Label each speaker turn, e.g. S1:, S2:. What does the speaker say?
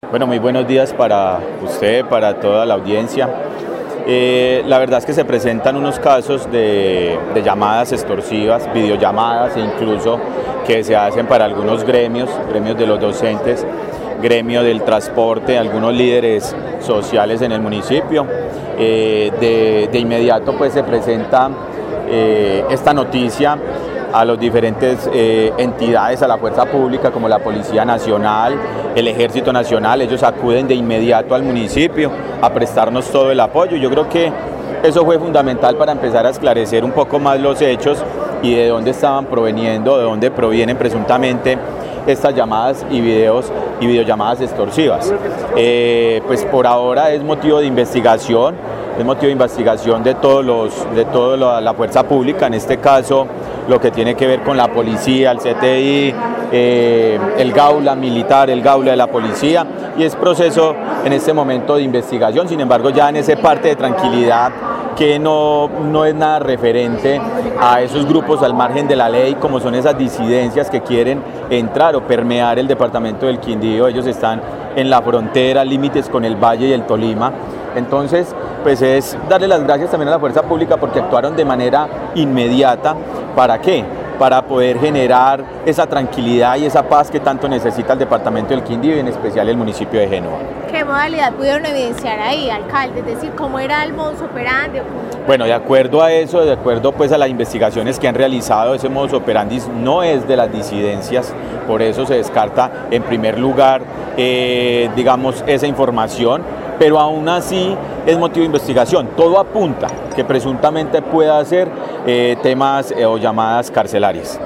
S1: Bueno, muy buenos días para usted, para toda la audiencia. La verdad es que se presentan unos casos de llamadas extorsivas, videollamadas e incluso que se hacen para algunos gremios de los docentes, gremio del transporte, algunos líderes sociales en el municipio. De inmediato pues se presenta esta noticia a las diferentes entidades, a la fuerza pública como la Policía Nacional, el Ejército Nacional. Ellos acuden de inmediato al municipio a prestarnos todo el apoyo. Yo creo que eso fue fundamental para empezar a esclarecer un poco más los hechos y de dónde estaban proveniendo, de dónde provienen presuntamente estas llamadas y videollamadas extorsivas. Pues por ahora es motivo de investigación, de toda la fuerza pública, en este caso lo que tiene que ver con la policía, el CTI, el Gaula militar, el Gaula de la policía, y es proceso en este momento de investigación. Sin embargo, ya en esa parte de tranquilidad que no es nada referente a esos grupos al margen de la ley, como son esas disidencias que quieren entrar o permear el departamento del Quindío. Ellos están en la frontera, límites con el Valle y el Tolima. Entonces, pues es darle las gracias también a la fuerza pública porque actuaron de manera inmediata. ¿Para qué? Para poder generar esa tranquilidad y esa paz que tanto necesita el departamento del Quindío y en especial el municipio de Génova.
S2: ¿Qué modalidad pudieron evidenciar ahí, alcalde? Es decir, ¿cómo era el modus operandi?
S1: Bueno, de acuerdo a eso, de acuerdo pues a las investigaciones que han realizado, ese modus operandi no es de las disidencias, por eso se descarta en primer lugar, digamos, esa información, pero aún así es motivo de investigación. Todo apunta que presuntamente pueda ser temas o llamadas carcelarias.